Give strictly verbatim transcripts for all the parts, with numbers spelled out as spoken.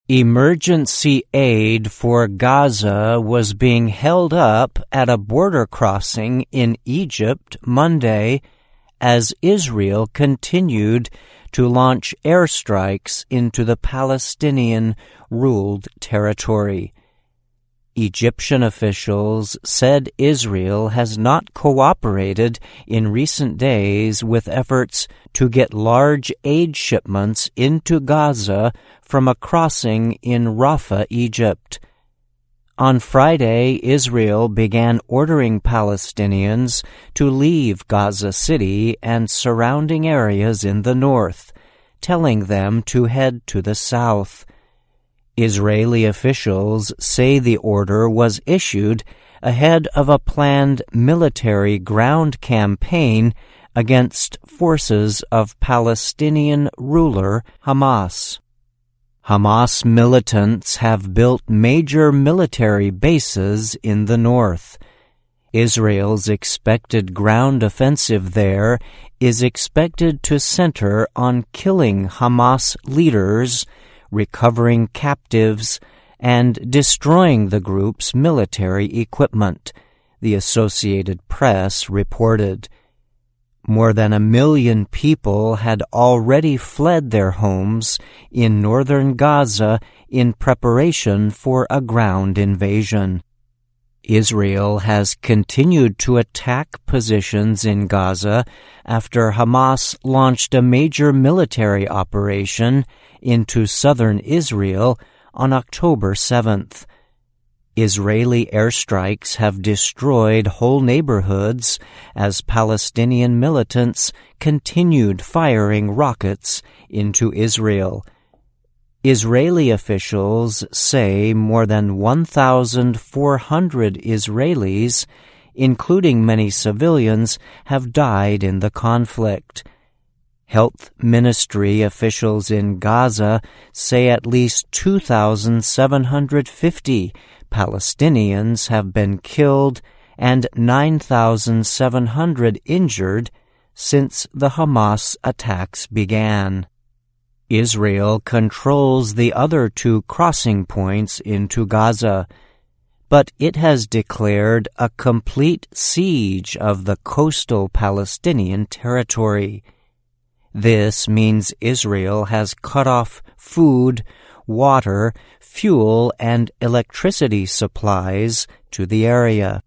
Emergency aid for Gaza was being held up at a border crossing in Egypt Monday as Israel continued to launch airstrikes into the Palestinian-ruled territory. Egyptian officials said Israel has not cooperated in recent days with efforts to get large aid shipments into Gaza from a crossing in Rafah, Egypt. On Friday, Israel began ordering Palestinians to leave Gaza City and surrounding areas in the north, telling them to head to the south. Israeli officials say the order was issued ahead of a planned military ground campaign against forces of Palestinian ruler Hamas. Hamas militants have built major military bases in the north. Israel's expected ground offensive there is expected to center on killing Hamas leaders, recovering captives, and destroying the group's military equipment, the Associated Press reported. More than a million people had already fled their homes in northern Gaza in preparation for a ground invasion. Israel has continued to attack positions in Gaza after Hamas launched a major military operation into southern Israel on October seventh. Israeli airstrikes have destroyed whole neighborhoods as Palestinian militants continued firing rockets into Israel. Israeli officials say more than one thousand four hundred Israelis, including many civilians, have died in the conflict. Health ministry officials in Gaza say at least two thousand seven hundred fifty Palestinians have been killed and nine thousand seven hundred injured since the Hamas attacks began. Israel controls the other two crossing points into Gaza, but it has declared a complete siege of the coastal Palestinian territory. This means Israel has cut off food, water, fuel, and electricity supplies to the area.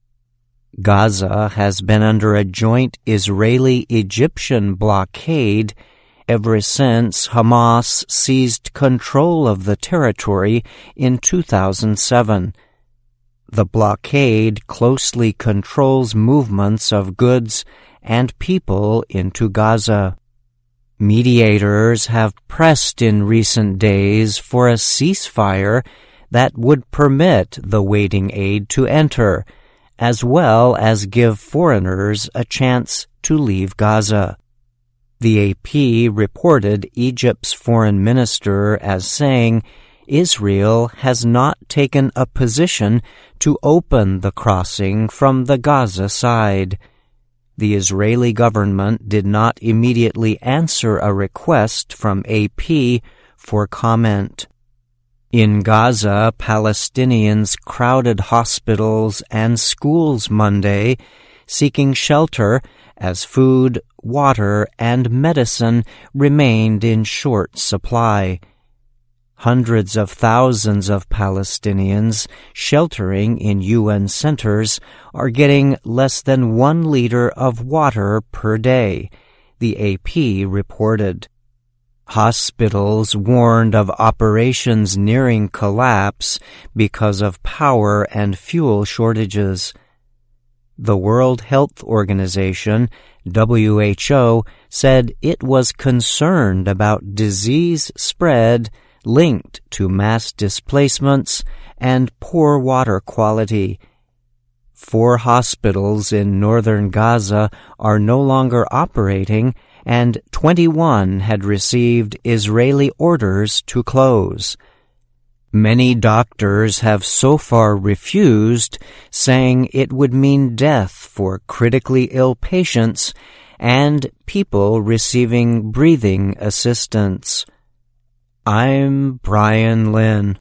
Gaza has been under a joint Israeli-Egyptian blockade ever since Hamas seized control of the territory in two thousand seven. The blockade closely controls movements of goods and people into Gaza. Mediators have pressed in recent days for a ceasefire that would permit the waiting aid to enter, as well as give foreigners a chance to leave Gaza. The A P reported Egypt's foreign minister as saying Israel has not taken a position to open the crossing from the Gaza side. The Israeli government did not immediately answer a request from A P for comment. In Gaza, Palestinians crowded hospitals and schools Monday, seeking shelter as food, water, and medicine remained in short supply. Hundreds of thousands of Palestinians sheltering in U N centers are getting less than one liter of water per day, the A P reported. Hospitals warned of operations nearing collapse because of power and fuel shortages. The World Health Organization, W H O, said it was concerned about disease spread linked to mass displacements and poor water quality. Four hospitals in northern Gaza are no longer operating, and twenty-one had received Israeli orders to close. Many doctors have so far refused, saying it would mean death for critically ill patients and people receiving breathing assistance. I'm Brian Lynn.